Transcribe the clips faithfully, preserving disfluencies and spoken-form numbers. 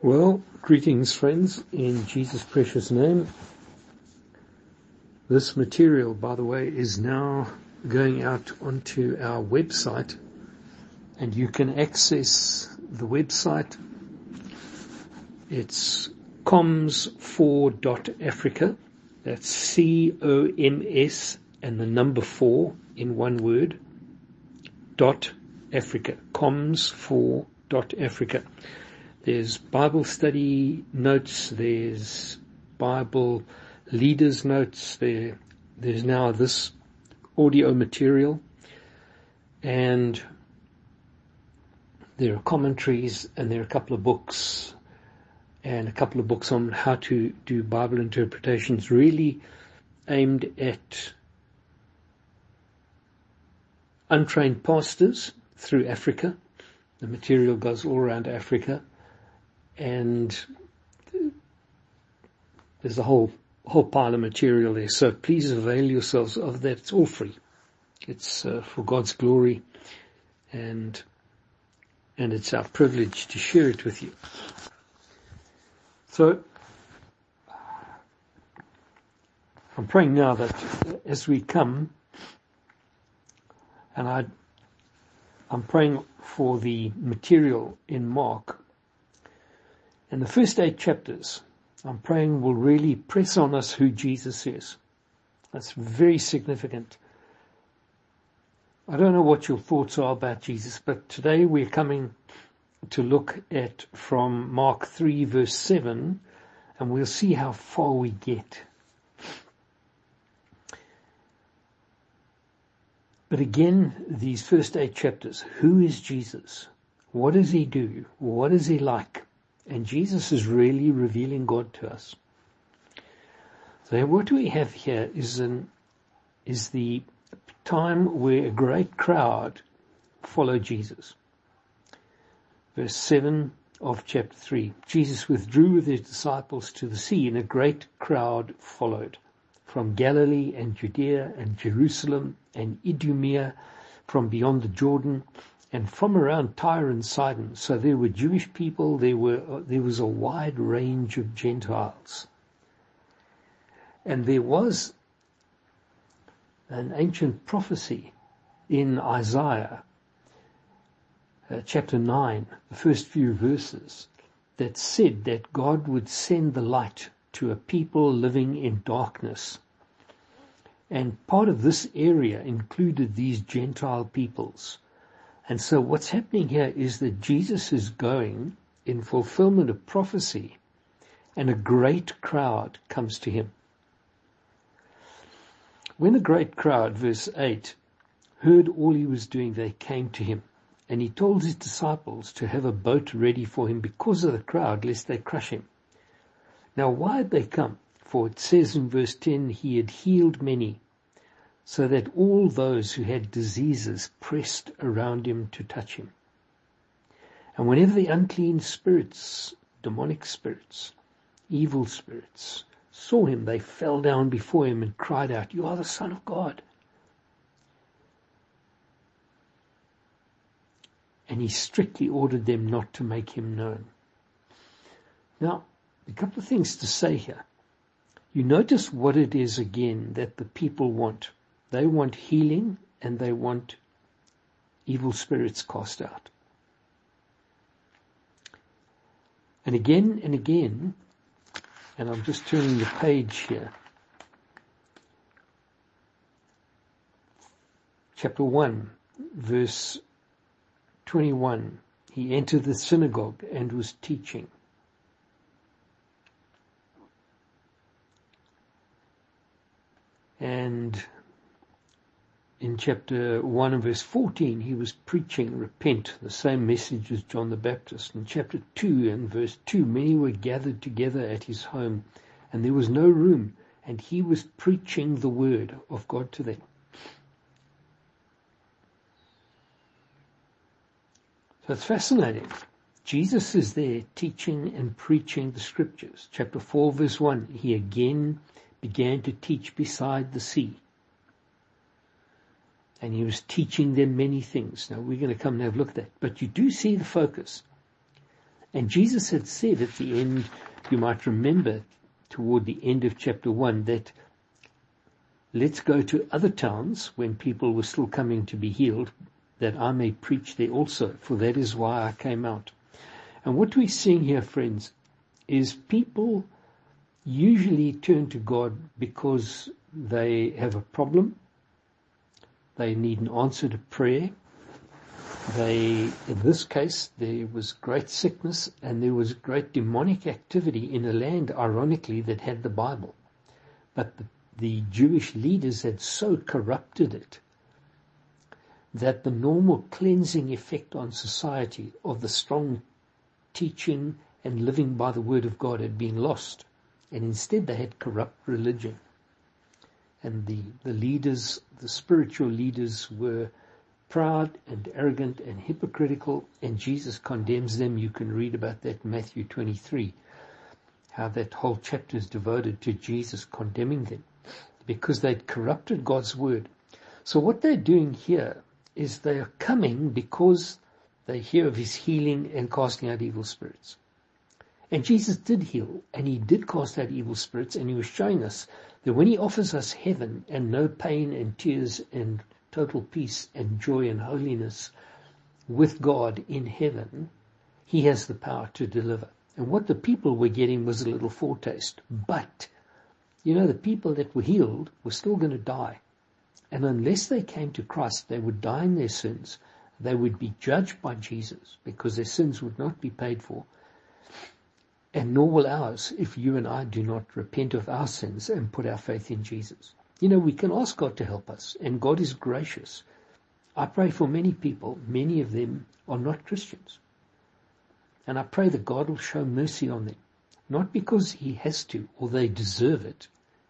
Well, greetings friends, in Jesus' precious name. This material, by the way, is now going out onto our website, and you can access the website. It's coms four dot africa. That's C O M S and the number four in one word, dot Africa, coms four dot africa. There's Bible study notes, there's Bible leaders notes, there, there's now this audio material, and there are commentaries, and there are a couple of books, and a couple of books on how to do Bible interpretations, really aimed at untrained pastors through Africa. The material goes all around Africa. And there's a whole whole pile of material there. So please avail yourselves of that. It's all free. It's uh, for God's glory, and and it's our privilege to share it with you. So I'm praying now that as we come, and I I'm praying for the material in Mark. And the first eight chapters, I'm praying, will really press on us who Jesus is. That's very significant. I don't know what your thoughts are about Jesus, but today we're coming to look at from Mark three verse seven, and we'll see how far we get. But again, these first eight chapters, who is Jesus? What does he do? What is he like? And Jesus is really revealing God to us. So what we have here is an, is the time where a great crowd followed Jesus. Verse seven of chapter three. Jesus withdrew with his disciples to the sea, and a great crowd followed from Galilee and Judea and Jerusalem and Idumea, from beyond the Jordan, and from around Tyre and Sidon. So there were Jewish people, there were, uh, there was a wide range of Gentiles. And there was an ancient prophecy in Isaiah, uh, chapter nine, the first few verses, that said that God would send the light to a people living in darkness. And part of this area included these Gentile peoples. And so what's happening here is that Jesus is going in fulfillment of prophecy, and a great crowd comes to him. When a great crowd, verse eight, heard all he was doing, they came to him. And he told his disciples to have a boat ready for him because of the crowd, lest they crush him. Now why had they come? For it says in verse ten, he had healed many, so that all those who had diseases pressed around him to touch him. And whenever the unclean spirits, demonic spirits, evil spirits, saw him, they fell down before him and cried out, "You are the Son of God." And he strictly ordered them not to make him known. Now, a couple of things to say here. You notice what it is again that the people want. They want healing, and they want evil spirits cast out. And again and again, and I'm just turning the page here, chapter one, verse twenty-one, he entered the synagogue and was teaching. And in chapter one and verse fourteen, he was preaching, repent, the same message as John the Baptist. In chapter two and verse two, many were gathered together at his home, and there was no room, and he was preaching the word of God to them. So it's fascinating. Jesus is there teaching and preaching the scriptures. Chapter four verse one, he again began to teach beside the sea. And he was teaching them many things. Now we're going to come and have a look at that. But you do see the focus. And Jesus had said at the end, you might remember toward the end of chapter one, that let's go to other towns when people were still coming to be healed, that I may preach there also, for that is why I came out. And what we're seeing here, friends, is people usually turn to God because they have a problem, they need an answer to prayer. They, in this case, there was great sickness and there was great demonic activity in a land, ironically, that had the Bible. But the, the Jewish leaders had so corrupted it that the normal cleansing effect on society of the strong teaching and living by the word of God had been lost. And instead they had corrupt religion. And the, the leaders, the spiritual leaders, were proud and arrogant and hypocritical, and Jesus condemns them. You can read about that in Matthew twenty-three, how that whole chapter is devoted to Jesus condemning them because they'd corrupted God's word. So what they're doing here is they are coming because they hear of his healing and casting out evil spirits. And Jesus did heal, and he did cast out evil spirits, and he was showing us that when he offers us heaven and no pain and tears and total peace and joy and holiness with God in heaven, he has the power to deliver. And what the people were getting was a little foretaste. But, you know, the people that were healed were still going to die. And unless they came to Christ, they would die in their sins. They would be judged by Jesus because their sins would not be paid for. And nor will ours if you and I do not repent of our sins and put our faith in Jesus. You know, we can ask God to help us, and God is gracious. I pray for many people. Many of them are not Christians. And I pray that God will show mercy on them, not because he has to or they deserve it,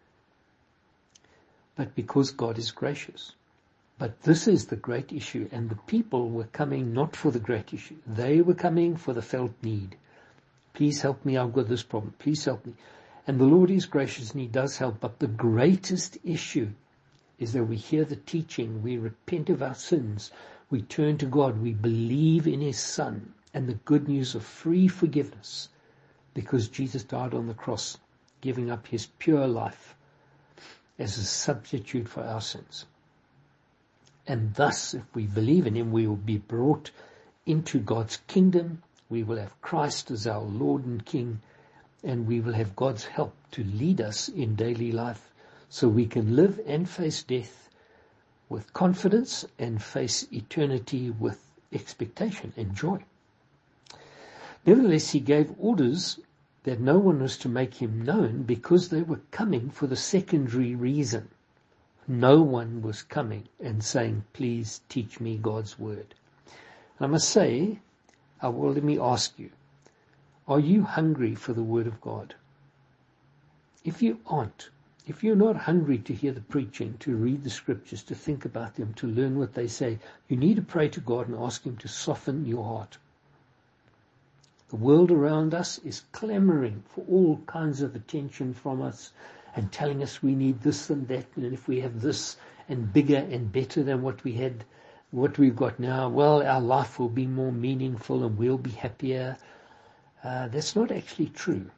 but because God is gracious. But this is the great issue, and the people were coming not for the great issue. They were coming for the felt need. Please help me, I've got this problem. Please help me. And the Lord is gracious and he does help. But the greatest issue is that we hear the teaching, we repent of our sins, we turn to God, we believe in his Son and the good news of free forgiveness because Jesus died on the cross, giving up his pure life as a substitute for our sins. And thus, if we believe in him, we will be brought into God's kingdom. We will have Christ as our Lord and King, and we will have God's help to lead us in daily life so we can live and face death with confidence and face eternity with expectation and joy. Nevertheless, he gave orders that no one was to make him known because they were coming for the secondary reason. No one was coming and saying, please teach me God's word. And I must say, uh, well, let me ask you, are you hungry for the word of God? If you aren't, if you're not hungry to hear the preaching, to read the scriptures, to think about them, to learn what they say, you need to pray to God and ask him to soften your heart. The world around us is clamoring for all kinds of attention from us and telling us we need this and that, and if we have this and bigger and better than what we had, what we've got now, well, our life will be more meaningful and we'll be happier. Uh, that's not actually true.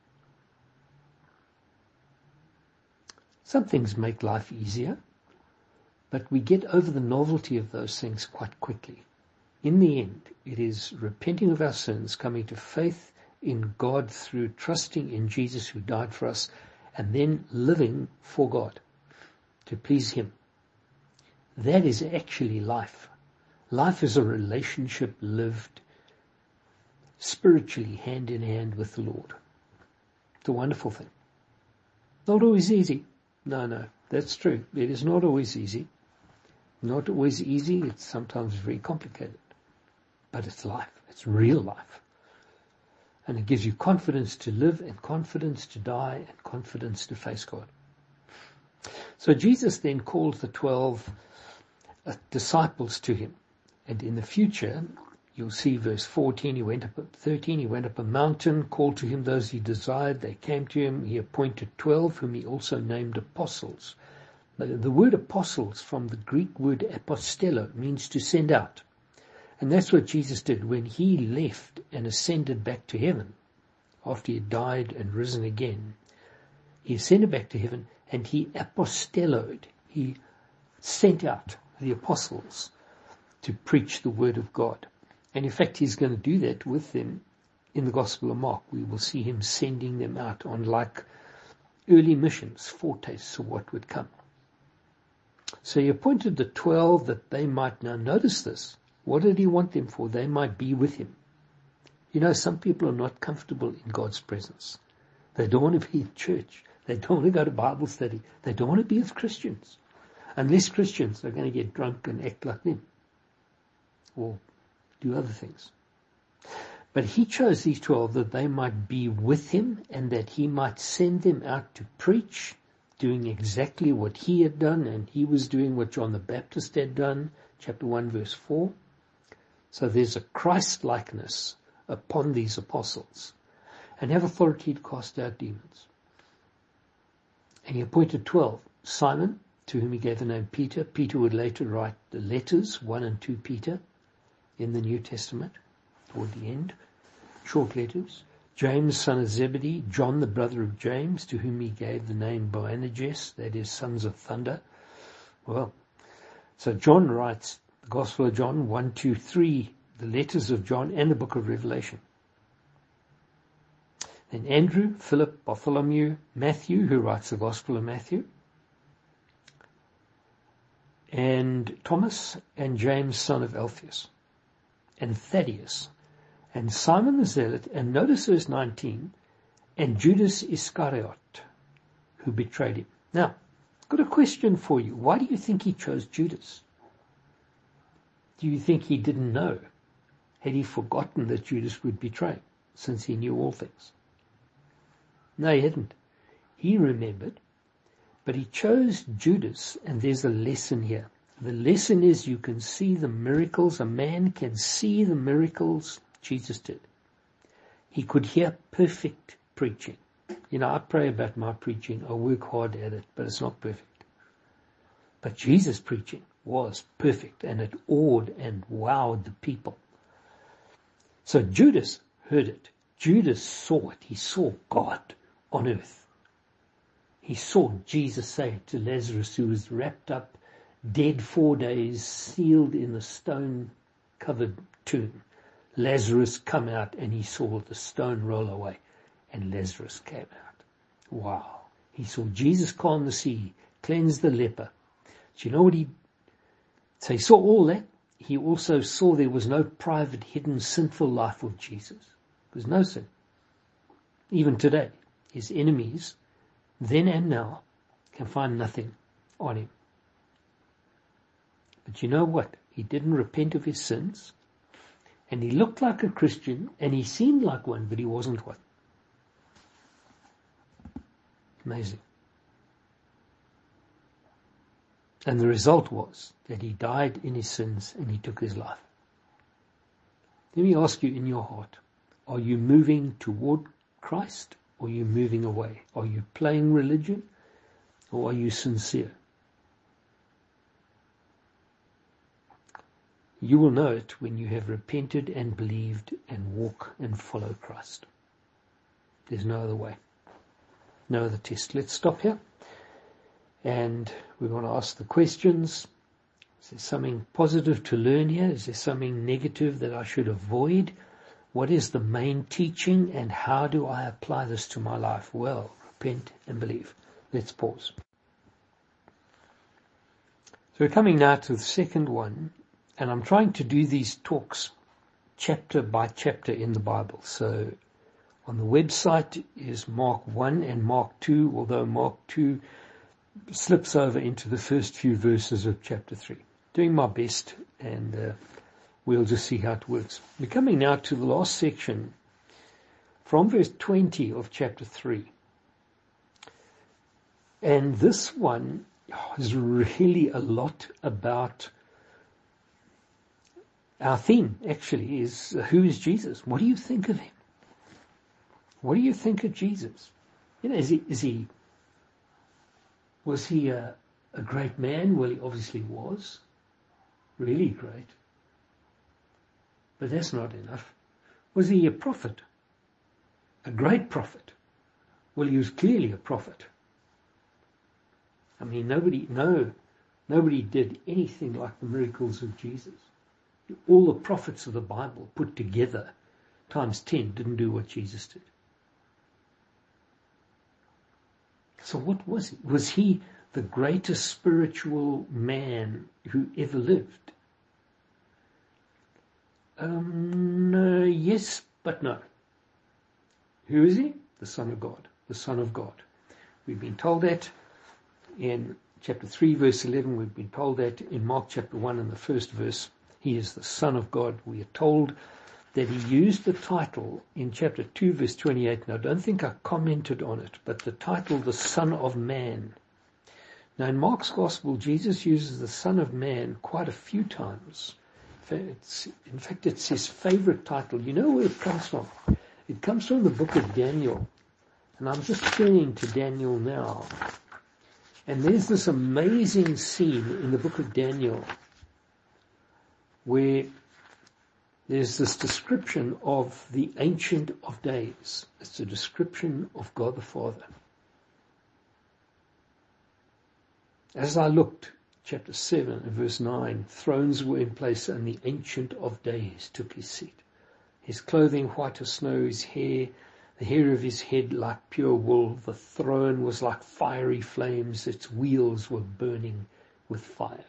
Some things make life easier, but we get over the novelty of those things quite quickly. In the end, it is repenting of our sins, coming to faith in God through trusting in Jesus who died for us, and then living for God to please him. That is actually life. Life is a relationship lived spiritually hand in hand with the Lord. It's a wonderful thing. Not always easy. No, no, that's true. It is not always easy. Not always easy. It's sometimes very complicated. But it's life. It's real life. And it gives you confidence to live and confidence to die and confidence to face God. So Jesus then calls the twelve uh, disciples to him. And in the future, you'll see verse fourteen, he went up at thirteen, he went up a mountain, called to him those he desired. They came to him. He appointed twelve, whom he also named apostles. The, the word apostles from the Greek word apostello means to send out. And that's what Jesus did when he left and ascended back to heaven. After he had died and risen again, he ascended back to heaven and he apostelloed. He sent out the apostles to preach the word of God. And in fact, he's going to do that with them in the Gospel of Mark. We will see him sending them out on like early missions, foretastes of what would come. So he appointed the twelve that they might now notice this. What did he want them for? They might be with him. You know, some people are not comfortable in God's presence. They don't want to be in church. They don't want to go to Bible study. They don't want to be with Christians. Unless Christians are going to get drunk and act like them. Or do other things. But he chose these twelve that they might be with him and that he might send them out to preach, doing exactly what he had done, and he was doing what John the Baptist had done, chapter one, verse four. So there's a Christ-likeness upon these apostles, and have authority to cast out demons. And he appointed twelve. Simon, to whom he gave the name Peter. Peter would later write the letters, one and two Peter, in the New Testament, toward the end, short letters. James, son of Zebedee. John, the brother of James, to whom he gave the name Boanerges, that is, sons of thunder. Well, so John writes the Gospel of John, one, two, three, the letters of John, and the book of Revelation. Then Andrew, Philip, Bartholomew, Matthew, who writes the Gospel of Matthew, and Thomas, and James, son of Alphaeus, and Thaddeus, and Simon the Zealot, and notice verse nineteen, and Judas Iscariot, who betrayed him. Now, I've got a question for you. Why do you think he chose Judas? Do you think he didn't know? Had he forgotten that Judas would betray, since he knew all things? No, he hadn't. He remembered, but he chose Judas, and there's a lesson here. The lesson is you can see the miracles. A man can see the miracles Jesus did. He could hear perfect preaching. You know, I pray about my preaching. I work hard at it, but it's not perfect. But Jesus' preaching was perfect, and it awed and wowed the people. So Judas heard it. Judas saw it. He saw God on earth. He saw Jesus say to Lazarus, who was wrapped up, dead four days, sealed in the stone-covered tomb. Lazarus come out, and he saw the stone roll away, and Lazarus came out. Wow. He saw Jesus calm the sea, cleanse the leper. Do you know what he... So he saw all that. He also saw there was no private, hidden, sinful life of Jesus. There was no sin. Even today, his enemies, then and now, can find nothing on him. But you know what? He didn't repent of his sins, and he looked like a Christian, and he seemed like one, but he wasn't one. Amazing. And the result was that he died in his sins and he took his life. Let me ask you in your heart, are you moving toward Christ, or are you moving away? Are you playing religion, or are you sincere? You will know it when you have repented and believed and walk and follow Christ. There's no other way. No other test. Let's stop here. And we want to ask the questions. Is there something positive to learn here? Is there something negative that I should avoid? What is the main teaching, and how do I apply this to my life? Well, repent and believe. Let's pause. So we're coming now to the second one, and I'm trying to do these talks chapter by chapter in the Bible. So on the website is Mark one and Mark two, although Mark two slips over into the first few verses of chapter three. Doing my best, and uh, we'll just see how it works. We're coming now to the last section from verse twenty of chapter three. And this one is really a lot about our theme, actually, is uh, who is Jesus? What do you think of him? What do you think of Jesus? You know, is he, is he, was he a, a great man? Well, he obviously was. Really great. But that's not enough. Was he a prophet? A great prophet? Well, he was clearly a prophet. I mean, nobody, no, nobody did anything like the miracles of Jesus. All the prophets of the Bible put together, times ten, didn't do what Jesus did. So what was he? Was he the greatest spiritual man who ever lived? Um, no, yes, but no. Who is he? The Son of God. The Son of God. We've been told that in chapter three, verse eleven. We've been told that in Mark chapter one, in the first verse. He is the Son of God. We are told that he used the title in chapter two, verse twenty-eight. Now, I don't think I commented on it, but the title, the Son of Man. Now, in Mark's Gospel, Jesus uses the Son of Man quite a few times. It's, in fact, it's his favorite title. You know where it comes from? It comes from the book of Daniel. And I'm just turning to Daniel now. And there's this amazing scene in the book of Daniel where there's this description of the Ancient of Days. It's a description of God the Father. As I looked, chapter seven and verse nine, thrones were in place and the Ancient of Days took his seat. His clothing white as snow, his hair, the hair of his head like pure wool. The throne was like fiery flames, its wheels were burning with fire.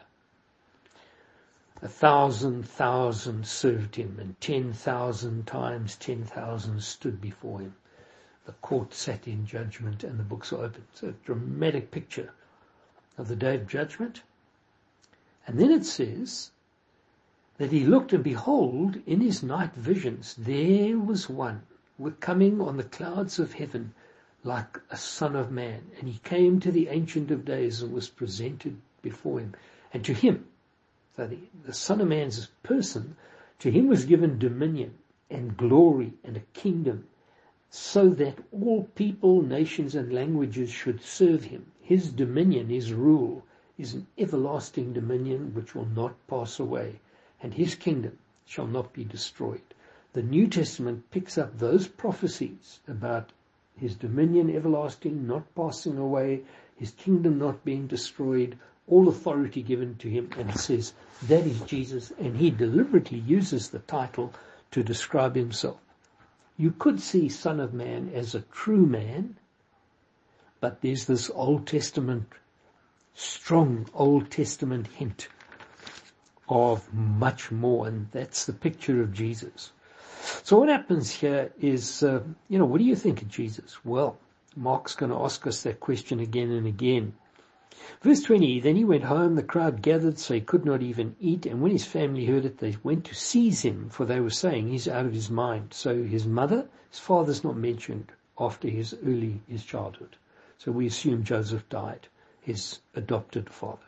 A thousand thousand served him, and ten thousand times ten thousand stood before him. The court sat in judgment, and the books were opened. It's a dramatic picture of the day of judgment. And then it says that he looked, and behold, in his night visions, there was one coming on the clouds of heaven like a son of man. And he came to the Ancient of Days and was presented before him. And to him, so the, the Son of Man's person, to him was given dominion and glory and a kingdom, so that all people, nations, and languages should serve him. His dominion, his rule, is an everlasting dominion which will not pass away, and his kingdom shall not be destroyed. The New Testament picks up those prophecies about his dominion everlasting, not passing away, his kingdom not being destroyed, all authority given to him, and it says that is Jesus, and he deliberately uses the title to describe himself. You could see Son of Man as a true man, but there's this Old Testament, strong Old Testament hint of much more, and that's the picture of Jesus. So what happens here is, uh, you know, what do you think of Jesus? Well, Mark's going to ask us that question again and again. Verse twenty, then he went home, the crowd gathered so he could not even eat, and when his family heard it, they went to seize him, for they were saying he's out of his mind. So his mother, his father's not mentioned after his early, his childhood. So we assume Joseph died, his adopted father.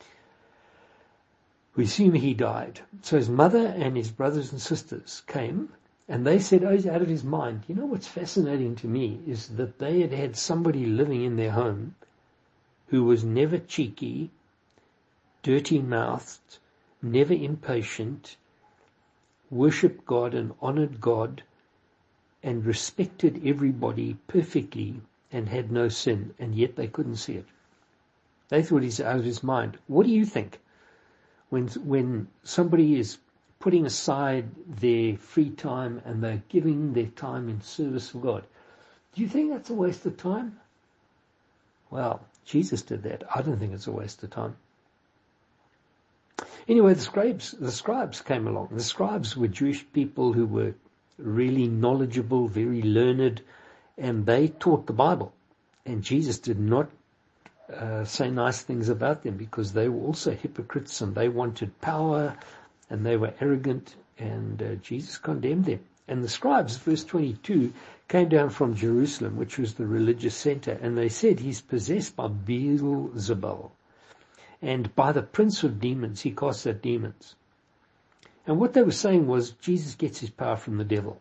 We assume he died. So his mother and his brothers and sisters came, and they said, oh, he's out of his mind. You know what's fascinating to me is that they had had somebody living in their home who was never cheeky, dirty-mouthed, never impatient, worshipped God and honored God, and respected everybody perfectly and had no sin, and yet they couldn't see it. They thought he's out of his mind. What do you think? When, when somebody is putting aside their free time and they're giving their time in service of God, do you think that's a waste of time? Well, Jesus did that. I don't think it's a waste of time. Anyway, the scribes, the scribes came along. The scribes were Jewish people who were really knowledgeable, very learned, and they taught the Bible. And Jesus did not uh, say nice things about them because they were also hypocrites and they wanted power and they were arrogant, and uh, Jesus condemned them. And the scribes, verse twenty-two, came down from Jerusalem, which was the religious center, and they said he's possessed by Beelzebul, and by the prince of demons he casts out demons. And what they were saying was Jesus gets his power from the devil.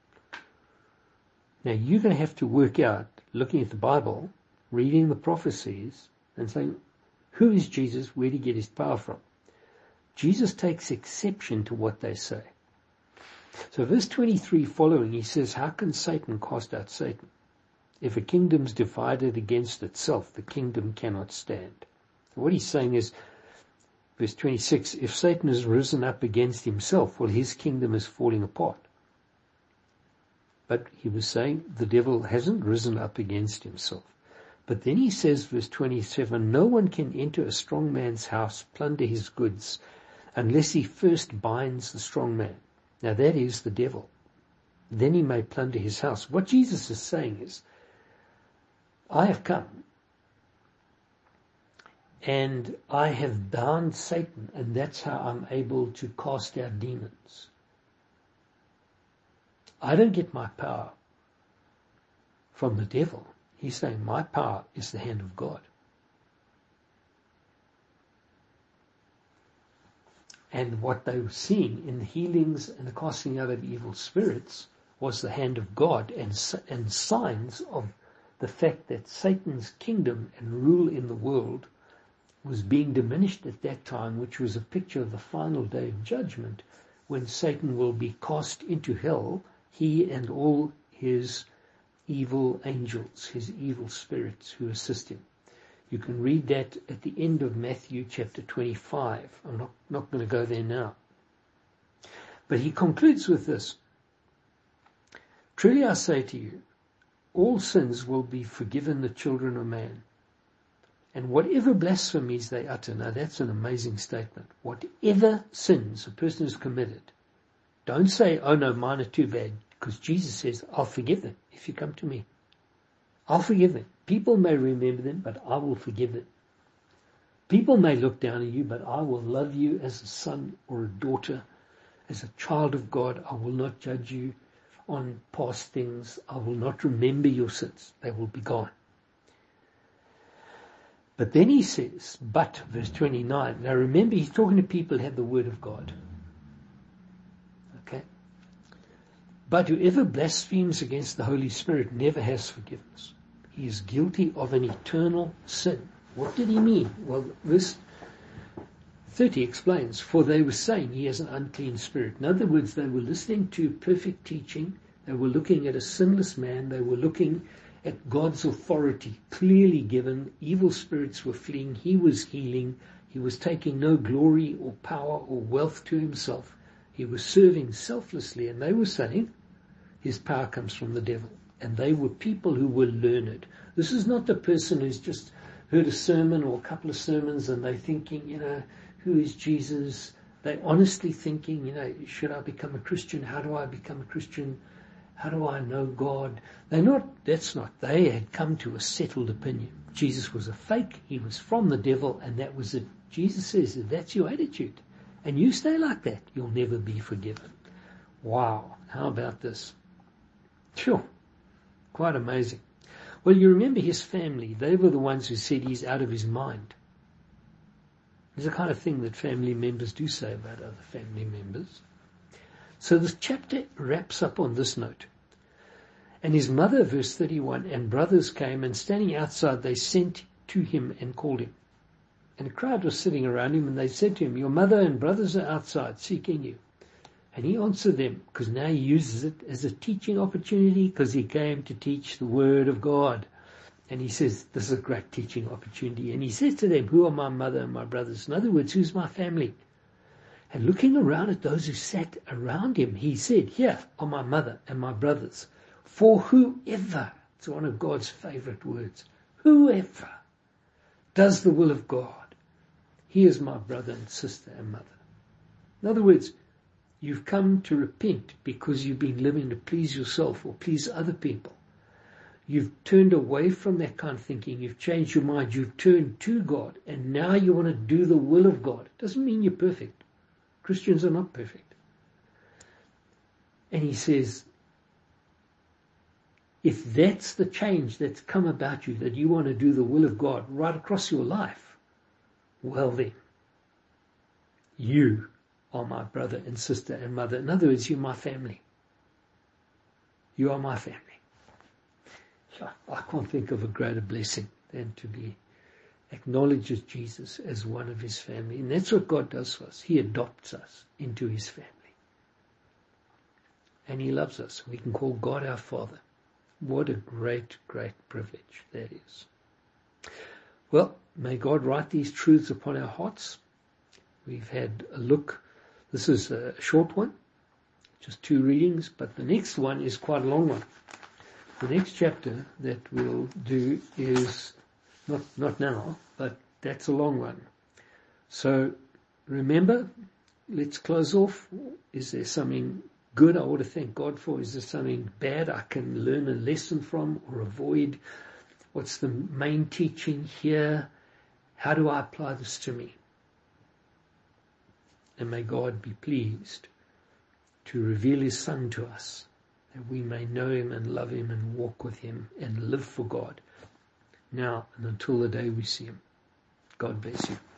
Now you're going to have to work out, looking at the Bible, reading the prophecies, and saying, who is Jesus? Where did he get his power from? Jesus takes exception to what they say. So verse twenty-three following, he says, how can Satan cast out Satan? If a kingdom's divided against itself, the kingdom cannot stand. What he's saying is, verse twenty-six, if Satan has risen up against himself, well, his kingdom is falling apart. But he was saying the devil hasn't risen up against himself. But then he says, verse twenty-seven, no one can enter a strong man's house, plunder his goods, unless he first binds the strong man. Now that is the devil. Then he may plunder his house. What Jesus is saying is, I have come and I have bound Satan, and that's how I'm able to cast out demons. I don't get my power from the devil. He's saying my power is the hand of God. And what they were seeing in the healings and the casting out of evil spirits was the hand of God, and, and signs of the fact that Satan's kingdom and rule in the world was being diminished at that time, which was a picture of the final day of judgment, when Satan will be cast into hell, he and all his evil angels, his evil spirits who assist him. You can read that at the end of Matthew chapter twenty-five. I'm not, not going to go there now. But he concludes with this. Truly I say to you, all sins will be forgiven the children of man. And whatever blasphemies they utter, now that's an amazing statement. Whatever sins a person has committed, don't say, oh no, mine are too bad, because Jesus says, I'll forgive them if you come to me. I'll forgive them. People may remember them, but I will forgive them. People may look down on you, but I will love you as a son or a daughter, as a child of God. I will not judge you on past things. I will not remember your sins. They will be gone. But then he says, but, verse twenty-nine. Now remember, he's talking to people who have the word of God. Okay? But whoever blasphemes against the Holy Spirit never has forgiveness. He is guilty of an eternal sin. What did he mean? Well, verse thirty explains, for they were saying he has an unclean spirit. In other words, they were listening to perfect teaching. They were looking at a sinless man. They were looking at God's authority clearly given. Evil spirits were fleeing. He was healing. He was taking no glory or power or wealth to himself. He was serving selflessly, and they were saying his power comes from the devil. And they were people who were learned. This is not the person who's just heard a sermon or a couple of sermons and they're thinking, you know, who is Jesus? They're honestly thinking, you know, should I become a Christian? How do I become a Christian? How do I know God? They're not, that's not, they had come to a settled opinion. Jesus was a fake, he was from the devil, and that was it. Jesus says, if that's your attitude, and you stay like that, you'll never be forgiven. Wow, how about this? Sure. Quite amazing. Well, you remember his family. They were the ones who said he's out of his mind. It's the kind of thing that family members do say about other family members. So this chapter wraps up on this note. And his mother, verse thirty-one, and brothers came, and standing outside they sent to him and called him. And a crowd was sitting around him, and they said to him, your mother and brothers are outside seeking you. And he answered them, because now he uses it as a teaching opportunity, because he came to teach the word of God. And he says, this is a great teaching opportunity. And he says to them, who are my mother and my brothers? In other words, who's my family? And looking around at those who sat around him, he said, here are my mother and my brothers. For whoever, it's one of God's favorite words, whoever does the will of God, he is my brother and sister and mother. In other words, you've come to repent because you've been living to please yourself or please other people. You've turned away from that kind of thinking. You've changed your mind. You've turned to God. And now you want to do the will of God. It doesn't mean you're perfect. Christians are not perfect. And he says, if that's the change that's come about you, that you want to do the will of God right across your life, well then, you are my brother and sister and mother. In other words, you're my family. You are my family. I can't think of a greater blessing than to be acknowledged as Jesus as one of his family. And that's what God does for us. He adopts us into his family. and he loves us. We can call God our Father. What a great, great privilege that is. Well, may God write these truths upon our hearts. We've had a look. This is a short one, just two readings, but the next one is quite a long one. The next chapter that we'll do is not, not now, but that's a long one. So remember, let's close off. Is there something good I ought to thank God for? Is there something bad I can learn a lesson from or avoid? What's the main teaching here? How do I apply this to me? And may God be pleased to reveal his Son to us, that we may know him and love him and walk with him and live for God now and until the day we see him. God bless you.